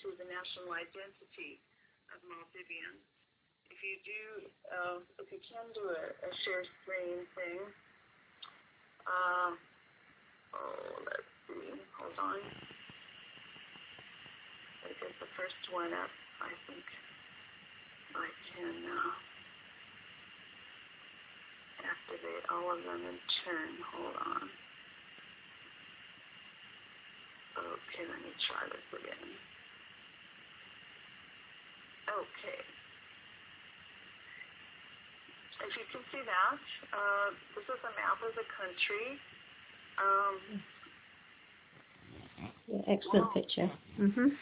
to the national identity of Maldivians. If you can do a share screen thing. Let's see. Hold on. I guess the first one up, I think I can activate all of them in turn. Hold on. Okay, let me try this again. Okay. If you can see that, this is a map of the country. Yeah, excellent picture. Hold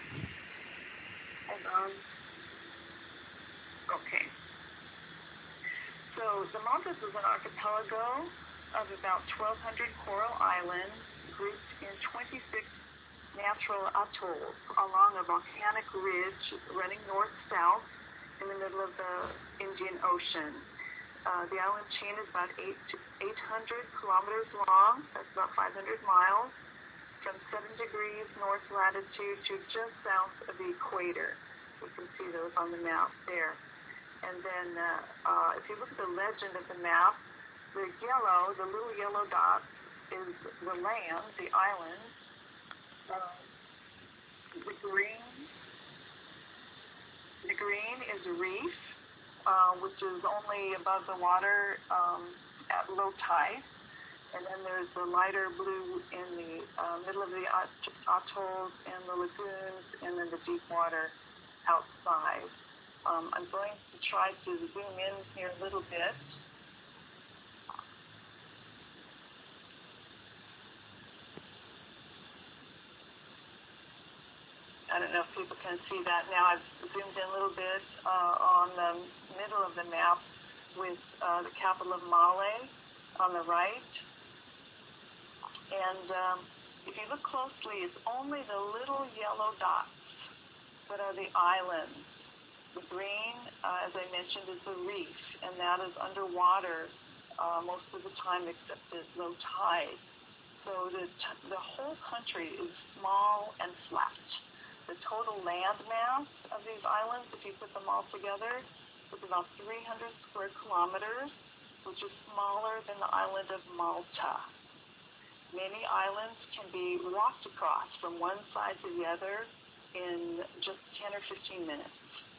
on. Okay. So the Maldives is an archipelago of about 1,200 coral islands grouped in 26 natural atolls along a volcanic ridge running north-south in the middle of the Indian Ocean. The island chain is about 800 kilometers long. That's about 500 miles from 7 degrees north latitude to just south of the equator. You can see those on the map there. And then if you look at the legend of the map, the little yellow dot is the land, the island. The green is a reef, which is only above the water at low tide. And then there's the lighter blue in the middle of the atolls and the lagoons, and then the deep water outside. I'm going to try to zoom in here a little bit. I don't know if people can see that now. I've zoomed in a little bit on the middle of the map with the capital of Male on the right. And if you look closely, it's only the little yellow dots that are the islands. The green, as I mentioned, is the reef, and that is underwater most of the time except at low tide. So the whole country is small and flat. The total land mass of these islands, if you put them all together, is about 300 square kilometers, which is smaller than the island of Malta. Many islands can be walked across from one side to the other in just 10 or 15 minutes.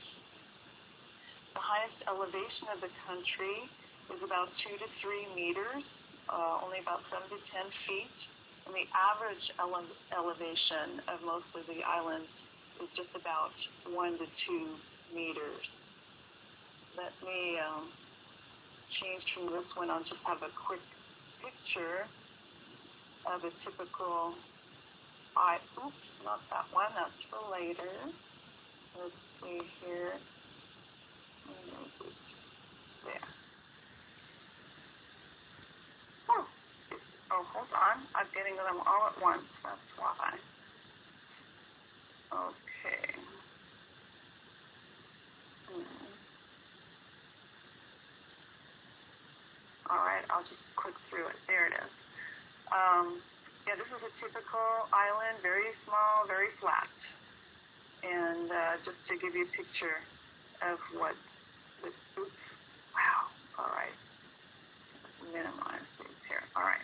The highest elevation of the country is about 2 to 3 meters, only about 7 to 10 feet. And the average elevation of most of the islands is just about 1 to 2 meters. Let me change from this one. I'll just have a quick picture of a typical oops, not that one, that's for later. Let's see here. There. Oh, hold on. I'm getting them all at once. That's why. Okay. All right, I'll just click through it. There it is. Yeah, this is a typical island, very small, very flat. And just to give you a picture of what this, oops, wow, all right. Let's minimize these here. All right.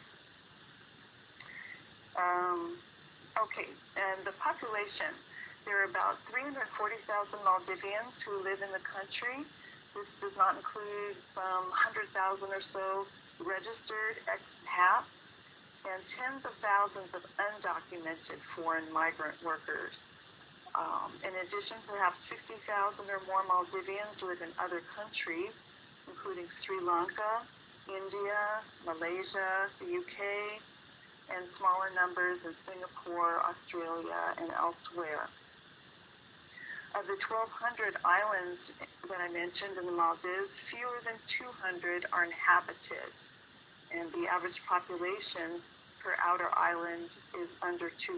Okay, and the population, there are about 340,000 Maldivians who live in the country. This does not include some 100,000 or so registered expats and tens of thousands of undocumented foreign migrant workers. In addition, perhaps 60,000 or more Maldivians live in other countries, including Sri Lanka, India, Malaysia, the UK, and smaller numbers in Singapore, Australia, and elsewhere. Of the 1,200 islands that I mentioned in the Maldives, fewer than 200 are inhabited, and the average population per outer island is under 200.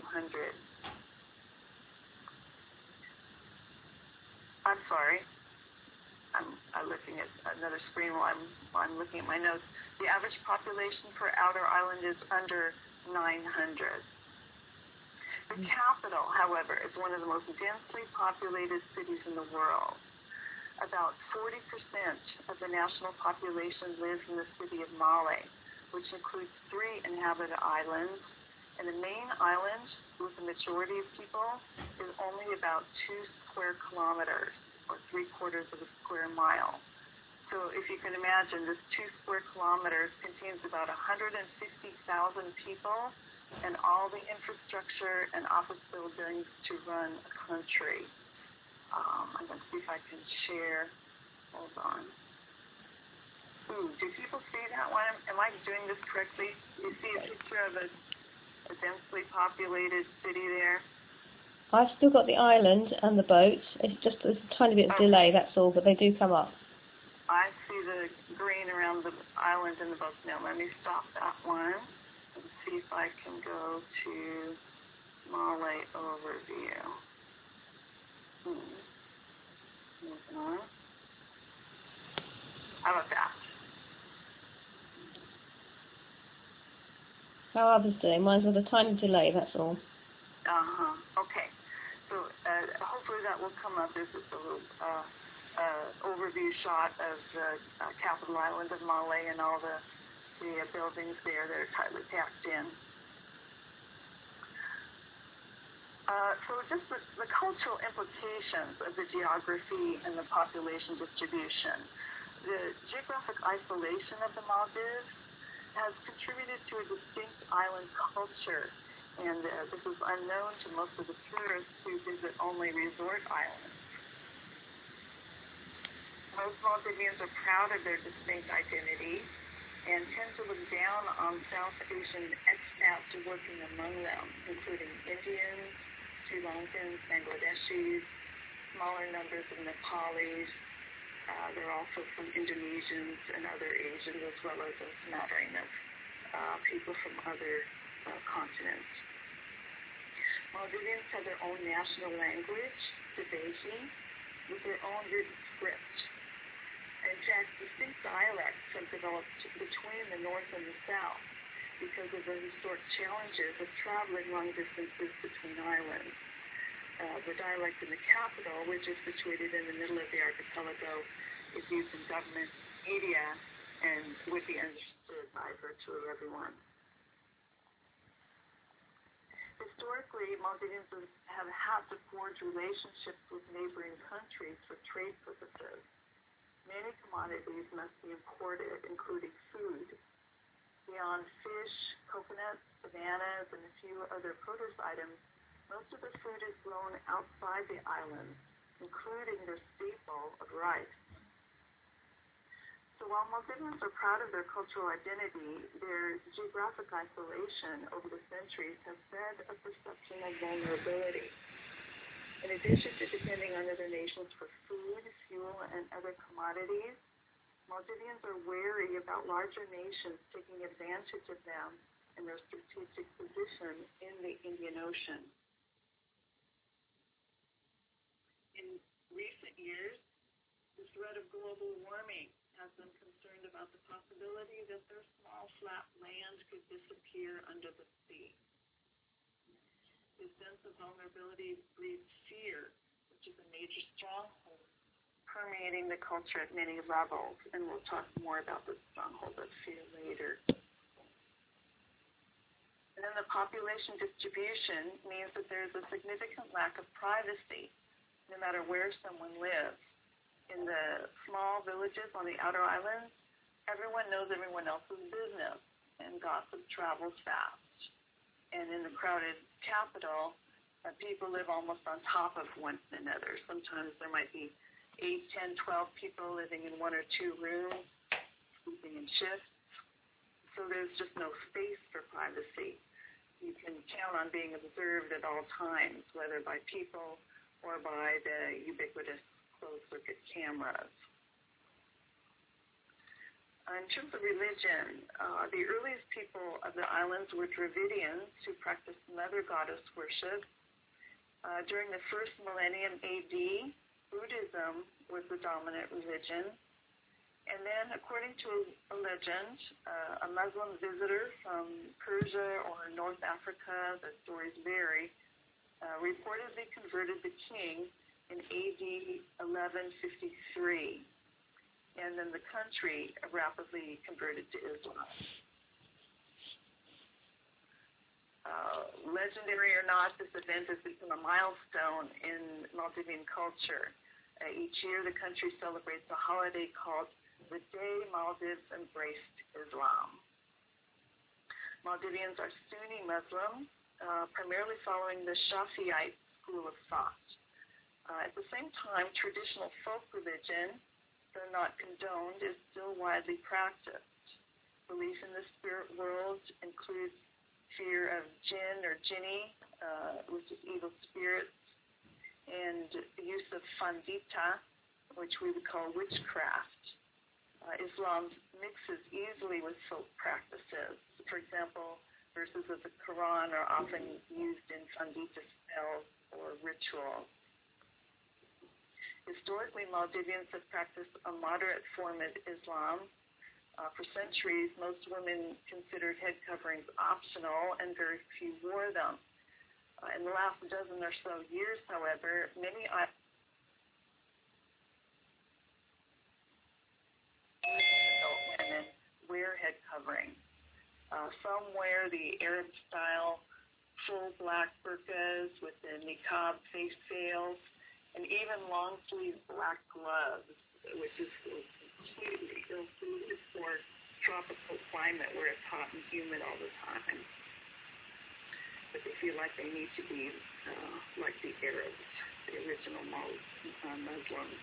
I'm sorry. I'm looking at another screen while I'm looking at my notes. The average population per outer island is under 900. The capital, however, is one of the most densely populated cities in the world. About 40% of the national population lives in the city of Male, which includes 3 inhabited islands, and the main island, with the majority of people, is only about 2 square kilometers, or 3/4 of a square mile. So if you can imagine, this 2 square kilometers contains about 150,000 people and all the infrastructure and office buildings to run a country. I'm going to see if I can share. Hold on. Ooh, do people see that one? Am I doing this correctly? You see a picture of a densely populated city there? I've still got the island and the boat. It's just there's a tiny bit of delay, that's all, but they do come up. I see the green around the island and the boat. Now let me stop that one and see if I can go to Male overview. How about that? How are others doing? Mine's got a tiny delay, that's all. Okay. So hopefully that will come up. This is a little overview shot of the capital island of Male and all the buildings there that are tightly packed in. So just the cultural implications of the geography and the population distribution. The geographic isolation of the Maldives has contributed to a distinct island culture, and this is unknown to most of the tourists who visit only resort islands. Most Maldivians are proud of their distinct identity and tend to look down on South Asian expats working among them, including Indians, Sri Lankans, Bangladeshis, smaller numbers of Nepalis. There are also some Indonesians and other Asians, as well as a smattering of people from other continents. Maldivians have their own national language, Sebeji, with their own written script. In fact, distinct dialects have developed between the north and the south because of the historic challenges of traveling long distances between islands. The dialect in the capital, which is situated in the middle of the archipelago, is used in government, media, and would be understood by virtually everyone. Historically, Maldivians have had to forge relationships with neighboring countries for trade purposes. Many commodities must be imported, including food. Beyond fish, coconuts, bananas, and a few other produce items, most of the food is grown outside the island, including their staple of rice. So while Maldivians are proud of their cultural identity, their geographic isolation over the centuries has fed a perception of vulnerability. In addition to depending on other nations for food, fuel, and other commodities, Maldivians are wary about larger nations taking advantage of them and their strategic position in the Indian Ocean. In recent years, the threat of global warming has them concerned about the possibility that their small flat land could disappear under the sea. This sense of vulnerability breeds fear, which is a major stronghold permeating the culture at many levels, and we'll talk more about the stronghold of fear later. And then the population distribution means that there's a significant lack of privacy, no matter where someone lives. In the small villages on the outer islands, everyone knows everyone else's business, and gossip travels fast. And in the crowded capital, people live almost on top of one another. Sometimes there might be 8, 10, 12 people living in 1 or 2 rooms, sleeping in shifts. So there's just no space for privacy. You can count on being observed at all times, whether by people or by the ubiquitous closed-circuit cameras. In terms of religion, the earliest people of the islands were Dravidians who practiced mother goddess worship. During the first millennium AD, Buddhism was the dominant religion. And then, according to a legend, a Muslim visitor from Persia or North Africa, the stories vary, reportedly converted the king in AD 1153, and then the country rapidly converted to Islam. Legendary or not, this event has become a milestone in Maldivian culture. Each year, the country celebrates a holiday called the Day Maldives Embraced Islam. Maldivians are Sunni Muslim, primarily following the Shafi'ite school of thought. At the same time, traditional folk religion, though not condoned, is still widely practiced. Belief in the spirit world includes fear of jinn or jinni, which is evil spirits, and the use of fandita, which we would call witchcraft. Islam mixes easily with folk practices. For example, verses of the Quran are often used in fandita spells or rituals. Historically, Maldivians have practiced a moderate form of Islam. For centuries, most women considered head coverings optional, and very few wore them. In the last dozen or so years, however, many adult women wear head coverings. Some wear the Arab-style full black burqas with the niqab face veils, and even long-sleeve black gloves, which is completely ill-suited for tropical climate where it's hot and humid all the time. But they feel like they need to be like the Arabs, the original Muslims.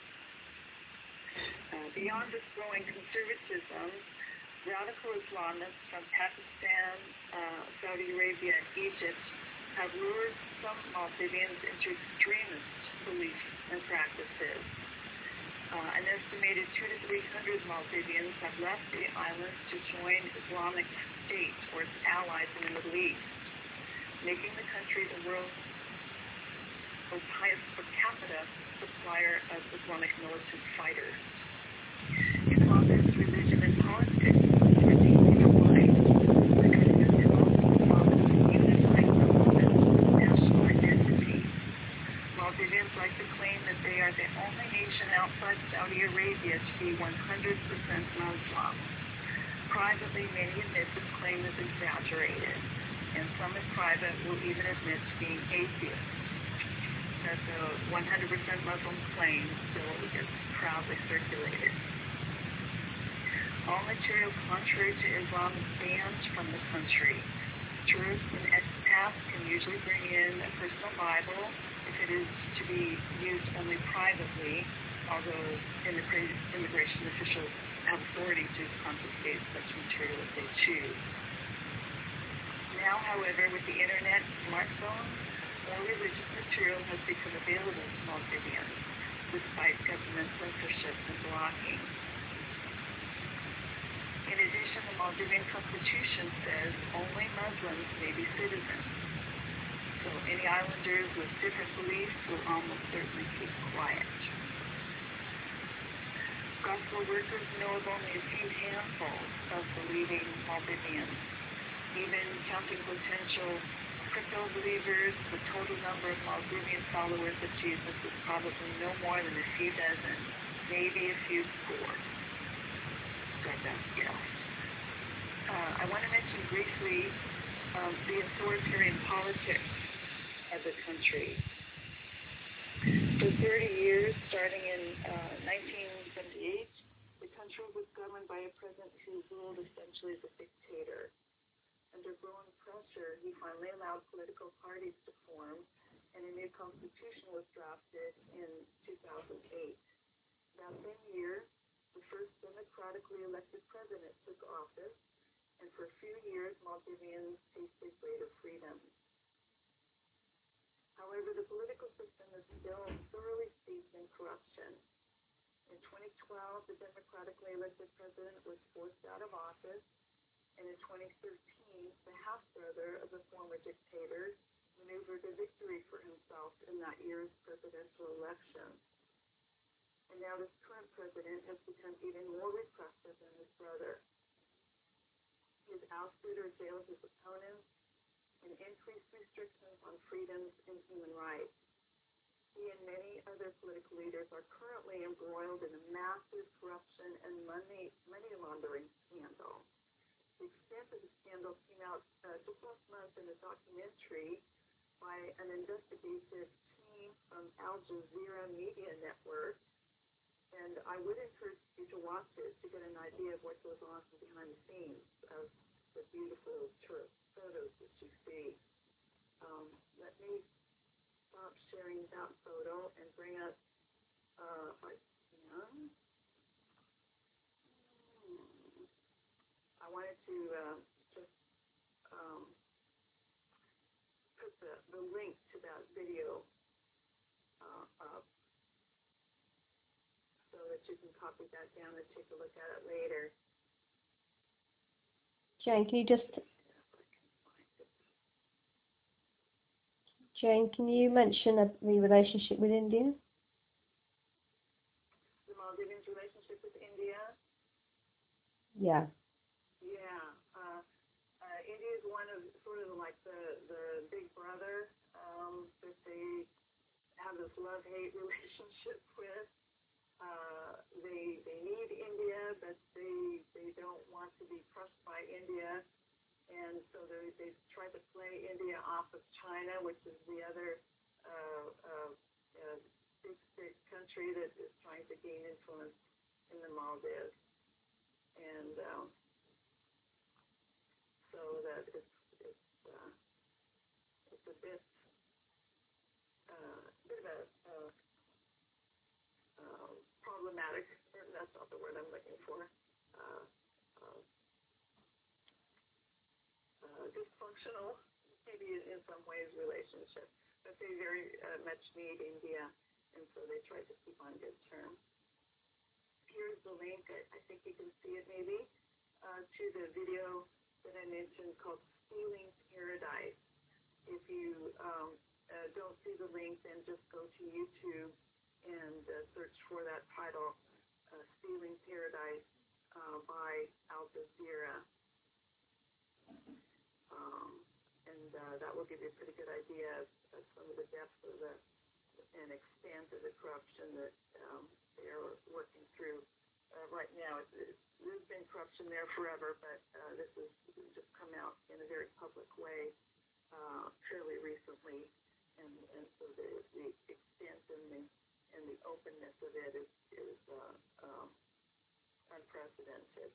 Beyond this growing conservatism, radical Islamists from Pakistan, Saudi Arabia, and Egypt have lured some Maldivians into extremist beliefs and practices. An estimated 200 to 300 Maldivians have left the island to join Islamic State or its allies in the Middle East, making the country the world's highest per capita supplier of Islamic militant fighters. Islamist religion and politics are deeply aligned with unifying national identity. Maldivians like to claim that they are the only nation outside Saudi Arabia to be 100% Muslim. Privately, many admit this claim is exaggerated, and some in private will even admit to being atheists. That the 100% Muslim claim still gets proudly circulated. All material contrary to Islam is banned from the country. Tourists and expats can usually bring in a personal Bible if it is to be used only privately, although immigration officials have authority to confiscate such material if they choose. Now, however, with the internet and smartphones, more religious material has become available to Maldivians, despite government censorship and blocking. In addition, the Maldivian Constitution says only Muslims may be citizens. So any islanders with different beliefs will almost certainly keep quiet. Gospel workers know of only a few handfuls of believing Maldivians. Even counting potential crypto believers, the total number of Maldivian followers of Jesus is probably no more than a few dozen, maybe a few scores. Our best guess. I want to mention briefly the authoritarian politics of the country. For 30 years, starting in 1978, the country was governed by a president who ruled essentially as a dictator. Under growing pressure, he finally allowed political parties to form, and a new constitution was drafted in 2008. That same year, the first democratically elected president took office, and for a few years, Maldivians tasted greater freedom. However, the political system is still thoroughly steeped in corruption. In 2012, the democratically elected president was forced out of office, and in 2013, the half-brother of the former dictator maneuvered a victory for himself in that year's presidential election. And now this current president has become even more repressive than his brother. He has ousted or jailed his opponents, and increased restrictions on freedoms and human rights. He and many other political leaders are currently embroiled in a massive corruption and money laundering scandal. The extent of the scandal came out just last month in a documentary by an investigative team from Al Jazeera Media Network, and I would encourage you to watch it to get an idea of what goes on behind the scenes of the beautiful tourist photos that you see. Let me stop sharing that photo and bring up, if I can. I wanted to just put the link to that video up so that you can copy that down and take a look at it later. Jane, can you mention the relationship with India? The Maldivians' relationship with India? Yeah. Yeah. India is one of sort of like the big brother that they have this love-hate relationship with. They need India, but they don't want to be crushed by India. And so they try to play India off of China, which is the other big country that is trying to gain influence in the Maldives. And so that it's a bit of a problematic, or that's not the word I'm looking for, dysfunctional, maybe in some ways, relationship. But they very much need India, and so they try to keep on good terms. Here's the link. I think you can see it maybe to the video that I mentioned called Stealing Paradise. If you don't see the link, then just go to YouTube and search for that title, Stealing Paradise by Al Jazeera. And that will give you a pretty good idea of some of the depths of and extent of the corruption that they are working through right now. There's been corruption there forever, but this has just come out in a very public way fairly recently, and so the extent and the openness of it is unprecedented.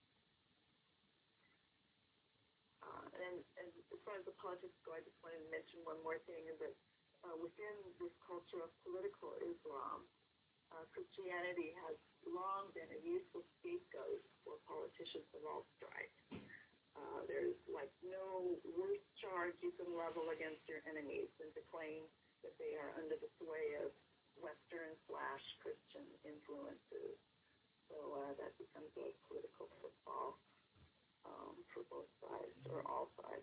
And as far as the politics go, I just wanted to mention one more thing, is that within this culture of political Islam, Christianity has long been a useful scapegoat for politicians of all stripes. There's like no worse charge you can level against your enemies than to claim that they are under the sway of Western/Christian influences. So that becomes a political football for both sides, or all sides.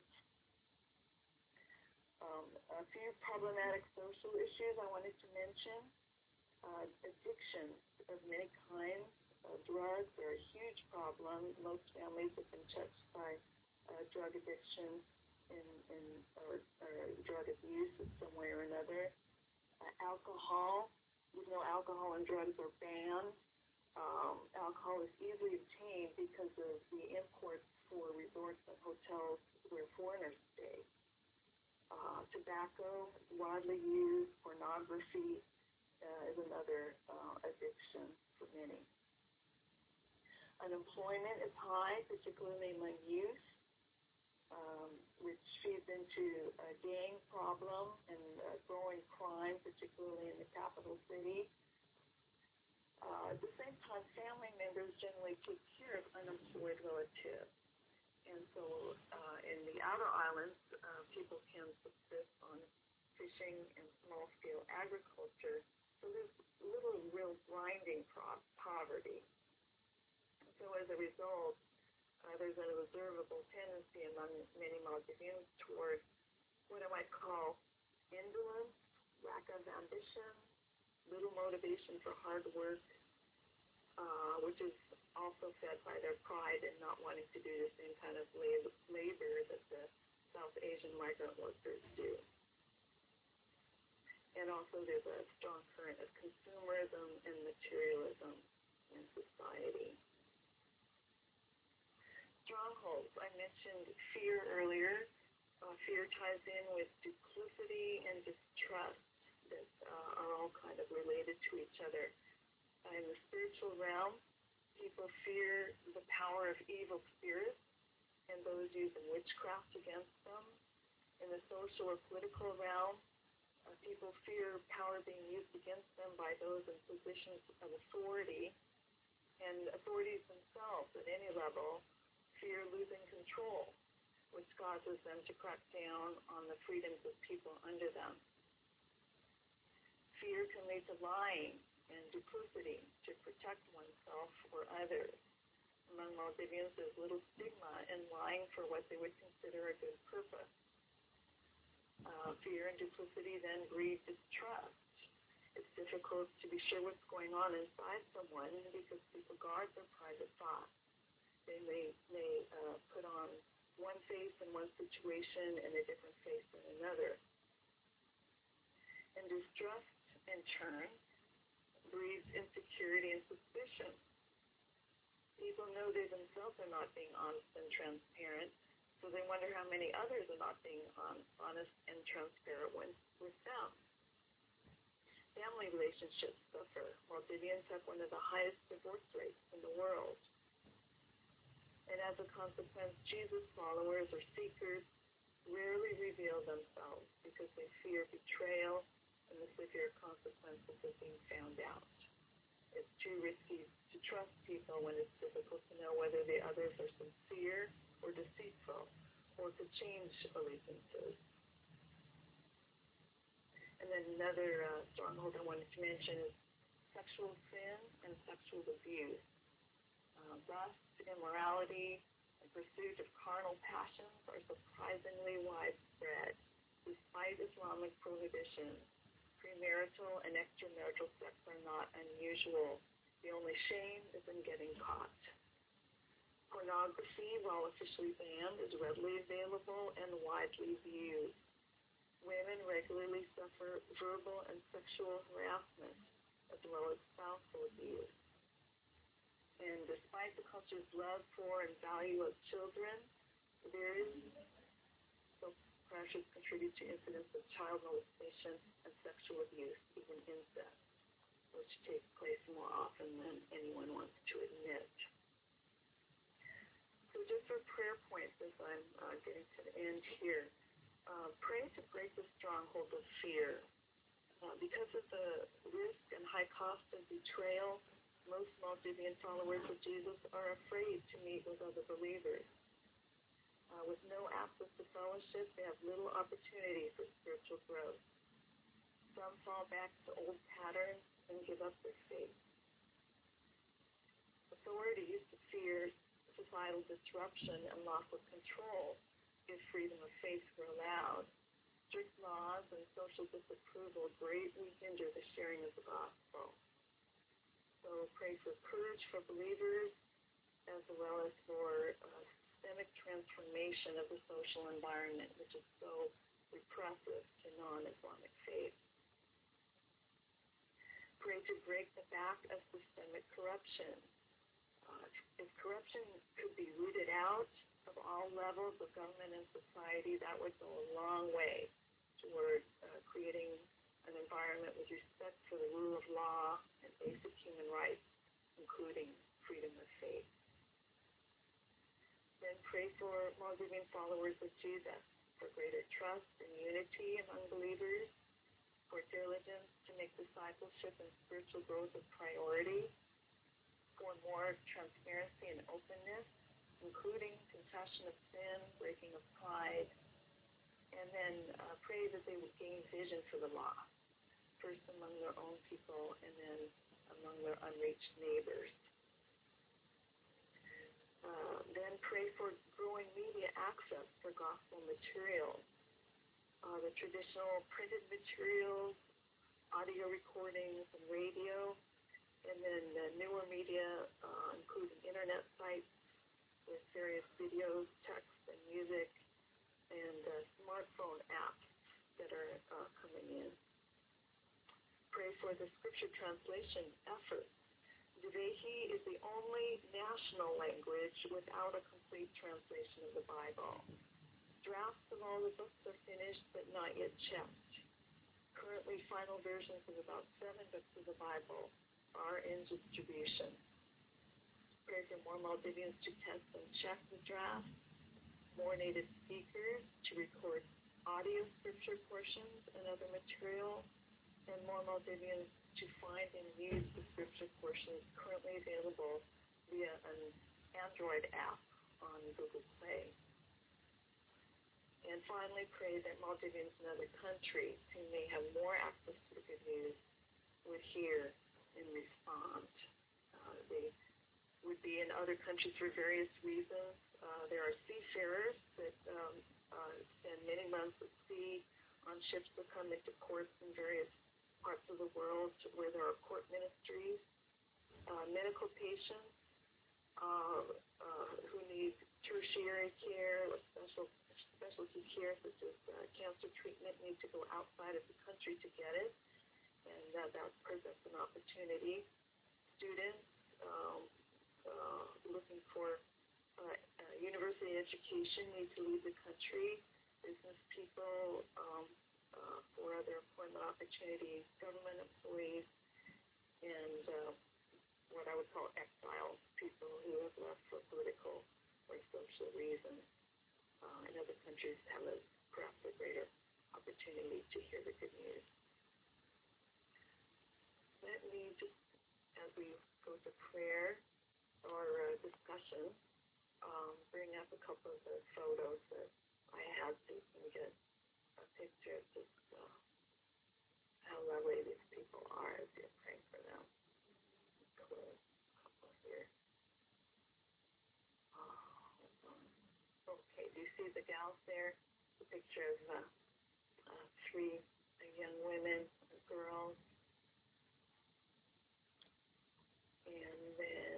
A few problematic social issues I wanted to mention. Addiction of many kinds. Drugs are a huge problem. Most families have been touched by drug addiction or drug abuse in some way or another. Alcohol. Alcohol and drugs are banned. Alcohol is easily obtained because of the imports for resorts and hotels where foreigners stay. Tobacco is widely used. Pornography is another addiction for many. Unemployment is high, particularly among youth, which feeds into a gang problem and growing crime, particularly in the capital city. At the same time, family members generally take care of unemployed relatives. And so in the outer islands, people can subsist on fishing and small-scale agriculture. So there's little real grinding poverty. So as a result, there's an observable tendency among many Maldivians toward what I might call indolence, lack of ambition, little motivation for hard work, which is also fed by their pride in not wanting to do the same kind of labor that the South Asian migrant workers do. And also there's a strong current of consumerism and materialism in society. Strongholds. I mentioned fear earlier. Fear ties in with duplicity and distrust that are all kind of related to each other. In the spiritual realm, people fear the power of evil spirits and those using witchcraft against them. In the social or political realm, people fear power being used against them by those in positions of authority, and authorities themselves at any level fear losing control, which causes them to crack down on the freedoms of people under them. Fear can lead to lying and duplicity to protect oneself or others. Among Maldivians, there's little stigma in lying for what they would consider a good purpose. Fear and duplicity then breed distrust. It's difficult to be sure what's going on inside someone because people guard their private thoughts. They may put on one face in one situation and a different face in another. And distrust, in turn, breeds insecurity and suspicion. People know they themselves are not being honest and transparent, so they wonder how many others are not being honest and transparent with them. Family relationships suffer. Maldivians have one of the highest divorce rates in the world. And as a consequence, Jesus followers or seekers rarely reveal themselves because they fear betrayal and the severe consequences of being found out. It's too risky to trust people when it's difficult to know whether the others are sincere or deceitful or to change allegiances. And then another stronghold I wanted to mention is sexual sin and sexual abuse. Lust, immorality, and pursuit of carnal passions are surprisingly widespread, despite Islamic prohibitions. Premarital and extramarital sex are not unusual. The only shame is in getting caught. Pornography, while officially banned, is readily available and widely viewed. Women regularly suffer verbal and sexual harassment, as well as spousal abuse. And despite the culture's love for and value of children, there is still pressures contribute to incidents of child molestation and sexual abuse, even incest, which takes place more often than anyone wants to admit. So just for prayer points as I'm getting to the end here, pray to break the stronghold of fear. Because of the risk and high cost of betrayal, most Maldivian followers of Jesus are afraid to meet with other believers. With no access to fellowship, they have little opportunity for spiritual growth. Some fall back to old patterns and give up their faith. Authorities fear societal disruption and loss of control if freedom of faith were allowed. Strict laws and social disapproval greatly hinder the sharing of the gospel. So pray for courage for believers as well as for systemic transformation of the social environment, which is so repressive to non-Islamic faith. Pray to break the back of systemic corruption. If corruption could be rooted out of all levels of government and society, that would go a long way toward creating an environment with respect for the rule of law and basic human rights, including freedom of faith. Then pray for Maldivian followers of Jesus, for greater trust and unity among believers, for diligence to make discipleship and spiritual growth a priority, for more transparency and openness, including confession of sin, breaking of pride, and then pray that they would gain vision for the lost, first among their own people and then among their unreached neighbors. Then pray for growing media access for gospel materials, the traditional printed materials, audio recordings, and radio, and then the newer media, including internet sites with various videos, text, and music, and smartphone apps that are coming in. Pray for the scripture translation efforts. Devehi is the only national language without a complete translation of the Bible. Drafts of all the books are finished but not yet checked. Currently, final versions of about 7 books of the Bible are in distribution. Pray for more Maldivians to test and check the drafts, more native speakers to record audio scripture portions and other material, and more Maldivians to find and use the scripture portions currently available via an Android app on Google Play. And finally, pray that Maldivians in other countries who may have more access to the good news would hear and respond. They would be in other countries for various reasons. There are seafarers that spend many months at sea on ships that come into ports in various parts of the world where there are port ministries. Medical patients who need tertiary care or specialty care such as cancer treatment need to go outside of the country to get it, and that presents an opportunity. Students looking for university education need to leave the country. Business people for other employment opportunities, government employees, and what I would call exiles, people who have left for political or social reasons. In other countries have perhaps a greater opportunity to hear the good news. Let me just, as we go to prayer or discussion, bring up a couple of the photos that I had so you can get a picture of just how lovely these people are as you're praying for them. Cool. A couple here. Okay, do you see the gals there? The picture of 3 young women, girls. And then,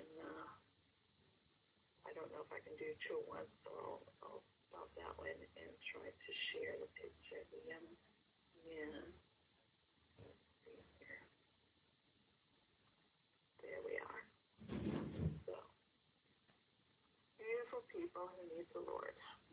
I don't know if I can do 2 at once, so I'll stop that one and try to share the picture of the young men. Let's see here. There we are. So, beautiful people who need the Lord.